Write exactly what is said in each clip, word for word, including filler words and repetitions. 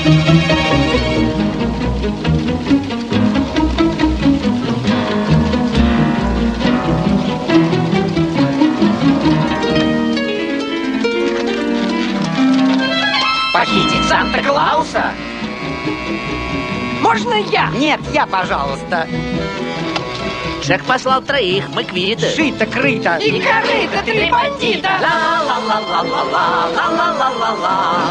Похитить Санта-Клауса? Можно я? Нет, я, пожалуйста. Джек послал троих, мы квиты. Шито-крыто. И корыто, три бандита. Ла-ла-ла-ла-ла-ла, ла-ла-ла-ла-ла,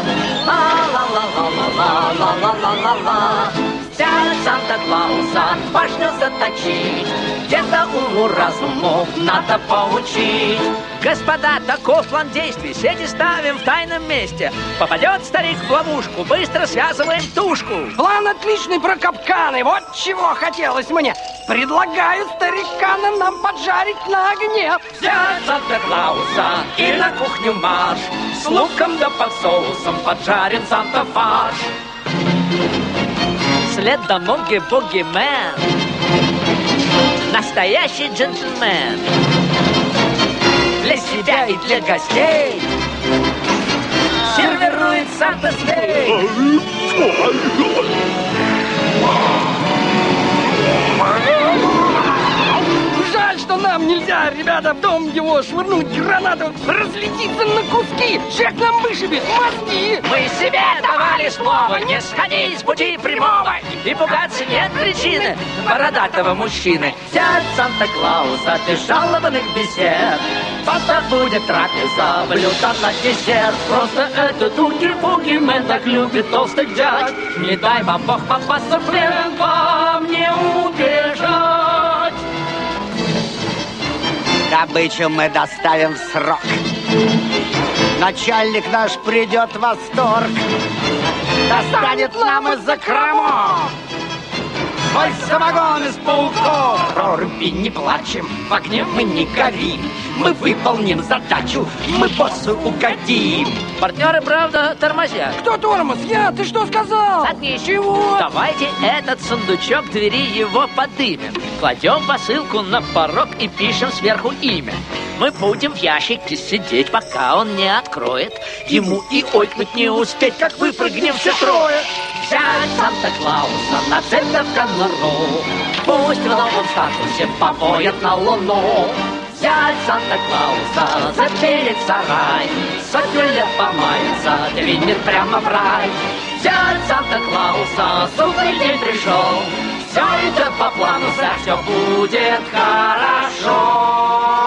ла-ла-ла-ла-ла-ла-ла-ла-ла. Взять Санта-Клауса, башню заточить, где-то уму-разуму надо поучить. Господа, таков план действий, сети ставим в тайном месте. Попадет старик в ловушку, быстро связываем тушку. План отличный про капканы, вот чего хотелось мне. Предлагаю старикана нам поджарить на огне. Взять Санта-Клауса и на кухню марш, с луком да под соусом поджарен Санта-фарш. Следом Уги-Буги-Мэн, настоящий джентльмен. Для себя и для гостей сервирует Санта-стейк. Жаль, что нам нельзя, ребята, в дом его швырнуть гранату, разлетится на куски. Джек нам вышибет мозги. Мы себе давали слово не сходить с пути прямого, и пугаться нет причины бородатого мужчины. Взять Санта-Клауса без жалобных бесед, просто будет трапеза, блюдо на десерт. Просто этот Уги-Буги-Мэн так любит толстых дядь. Не дай вам Бог попасться в плен, вам не убежать. Добычу мы доставим в срок. Начальник наш придет в восторг. Достанет нам из-за закромов свой самогон из пауков. Проруби, не плачем, в огне мы не горим. Мы выполним задачу, мы боссу угодим. Партнеры, правда, тормозят. Кто тормоз? Я? Ты что сказал? Заткнись. Чего? Давайте этот сундучок двери его подымем. Кладем посылку на порог и пишем сверху имя. Мы будем в ящике сидеть, пока он не откроет. Ему и ойкнуть не успеть, как выпрыгнем все трое. Взять Санта-Клауса на центр конуру, пусть в новом статусе побоят на луну. Взять Санта-Клауса, запереть сарай, сотню лет помается, двинет прямо в рай. Взять Санта-Клауса, судный день пришел, все идет по плану, сэр, все будет хорошо.